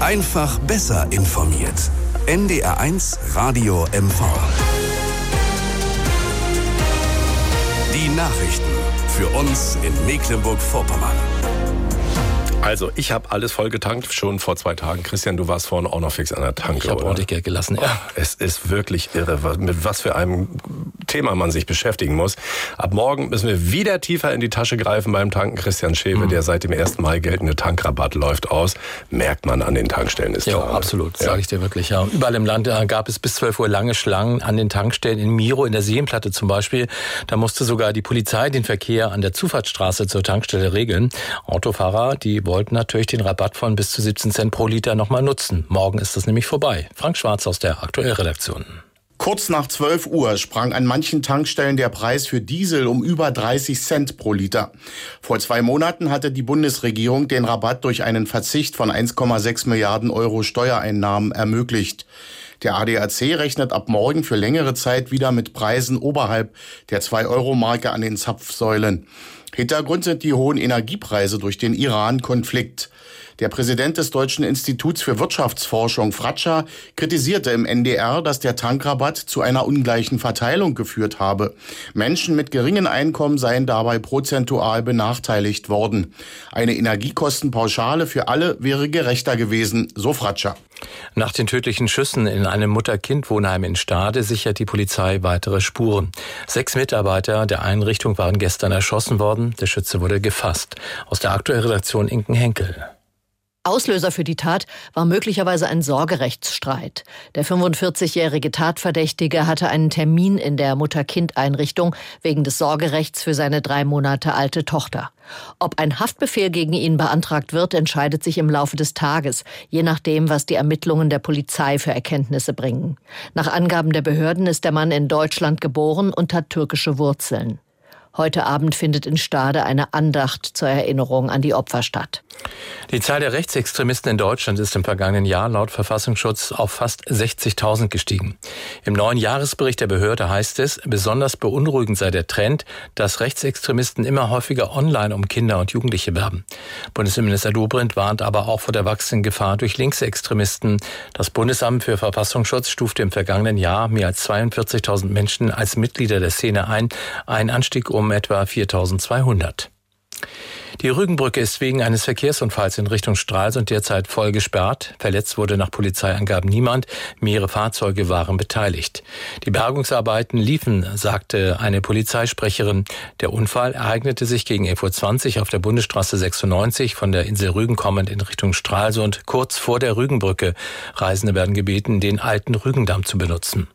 Einfach besser informiert. NDR1 Radio MV. Die Nachrichten für uns in Mecklenburg-Vorpommern. Also, ich habe alles voll getankt, schon vor 2 Tagen. Christian, du warst vorhin auch noch fix an der Tanke, Ich habe ordentlich Geld gelassen, ja. Es ist wirklich irre, mit was für einem Thema man sich beschäftigen muss. Ab morgen müssen wir wieder tiefer in die Tasche greifen beim Tanken. Christian Schewe, der seit dem 1. Mai geltende Tankrabatt läuft aus. Merkt man an den Tankstellen, ist klar. Ja, absolut, sage ich dir wirklich. Ja. Überall im Land gab es bis 12 Uhr lange Schlangen an den Tankstellen. In Miro, in der Seenplatte zum Beispiel, da musste sogar die Polizei den Verkehr an der Zufahrtsstraße zur Tankstelle regeln. Autofahrer, die wollten natürlich den Rabatt von bis zu 17 Cent pro Liter nochmal nutzen. Morgen ist das nämlich vorbei. Frank Schwarz aus der Aktuellredaktion. Kurz nach 12 Uhr sprang an manchen Tankstellen der Preis für Diesel um über 30 Cent pro Liter. Vor 2 Monaten hatte die Bundesregierung den Rabatt durch einen Verzicht von 1,6 Milliarden Euro Steuereinnahmen ermöglicht. Der ADAC rechnet ab morgen für längere Zeit wieder mit Preisen oberhalb der 2-Euro-Marke an den Zapfsäulen. Hintergrund sind die hohen Energiepreise durch den Iran-Konflikt. Der Präsident des Deutschen Instituts für Wirtschaftsforschung, Fratscher, kritisierte im NDR, dass der Tankrabatt zu einer ungleichen Verteilung geführt habe. Menschen mit geringen Einkommen seien dabei prozentual benachteiligt worden. Eine Energiekostenpauschale für alle wäre gerechter gewesen, so Fratscher. Nach den tödlichen Schüssen in einem Mutter-Kind-Wohnheim in Stade sichert die Polizei weitere Spuren. 6 Mitarbeiter der Einrichtung waren gestern erschossen worden. Der Schütze wurde gefasst. Aus der Aktuellredaktion Inken Henkel. Auslöser für die Tat war möglicherweise ein Sorgerechtsstreit. Der 45-jährige Tatverdächtige hatte einen Termin in der Mutter-Kind-Einrichtung wegen des Sorgerechts für seine 3 Monate alte Tochter. Ob ein Haftbefehl gegen ihn beantragt wird, entscheidet sich im Laufe des Tages, je nachdem, was die Ermittlungen der Polizei für Erkenntnisse bringen. Nach Angaben der Behörden ist der Mann in Deutschland geboren und hat türkische Wurzeln. Heute Abend findet in Stade eine Andacht zur Erinnerung an die Opfer statt. Die Zahl der Rechtsextremisten in Deutschland ist im vergangenen Jahr laut Verfassungsschutz auf fast 60.000 gestiegen. Im neuen Jahresbericht der Behörde heißt es, besonders beunruhigend sei der Trend, dass Rechtsextremisten immer häufiger online um Kinder und Jugendliche werben. Bundesinnenminister Dobrindt warnt aber auch vor der wachsenden Gefahr durch Linksextremisten. Das Bundesamt für Verfassungsschutz stufte im vergangenen Jahr mehr als 42.000 Menschen als Mitglieder der Szene ein Anstieg um etwa 4.200. Die Rügenbrücke ist wegen eines Verkehrsunfalls in Richtung Stralsund derzeit voll gesperrt. Verletzt wurde nach Polizeiangaben niemand. Mehrere Fahrzeuge waren beteiligt. Die Bergungsarbeiten liefen, sagte eine Polizeisprecherin. Der Unfall ereignete sich gegen 11.20 Uhr auf der Bundesstraße 96 von der Insel Rügen kommend in Richtung Stralsund, kurz vor der Rügenbrücke. Reisende werden gebeten, den alten Rügendamm zu benutzen.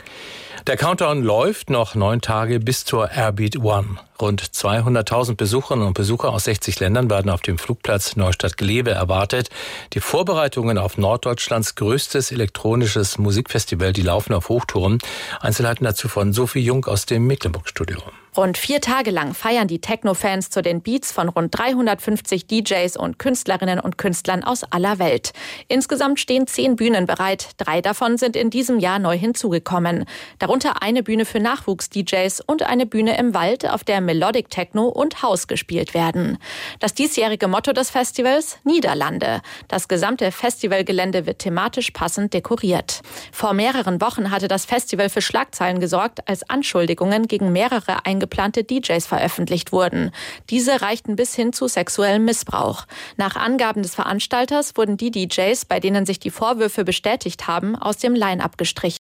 Der Countdown läuft noch 9 Tage bis zur Airbeat One. Rund 200.000 Besucherinnen und Besucher aus 60 Ländern werden auf dem Flugplatz Neustadt-Glewe erwartet. Die Vorbereitungen auf Norddeutschlands größtes elektronisches Musikfestival, die laufen auf Hochtouren. Einzelheiten dazu von Sophie Jung aus dem Mecklenburg-Studio. Rund 4 Tage lang feiern die Techno-Fans zu den Beats von rund 350 DJs und Künstlerinnen und Künstlern aus aller Welt. Insgesamt stehen 10 Bühnen bereit. 3 davon sind in diesem Jahr neu hinzugekommen. Darunter eine Bühne für Nachwuchs-DJs und eine Bühne im Wald, auf der Melodic Techno und House gespielt werden. Das diesjährige Motto des Festivals: Niederlande. Das gesamte Festivalgelände wird thematisch passend dekoriert. Vor mehreren Wochen hatte das Festival für Schlagzeilen gesorgt, als Anschuldigungen gegen mehrere geplante DJs veröffentlicht wurden. Diese reichten bis hin zu sexuellem Missbrauch. Nach Angaben des Veranstalters wurden die DJs, bei denen sich die Vorwürfe bestätigt haben, aus dem Line-Up gestrichen.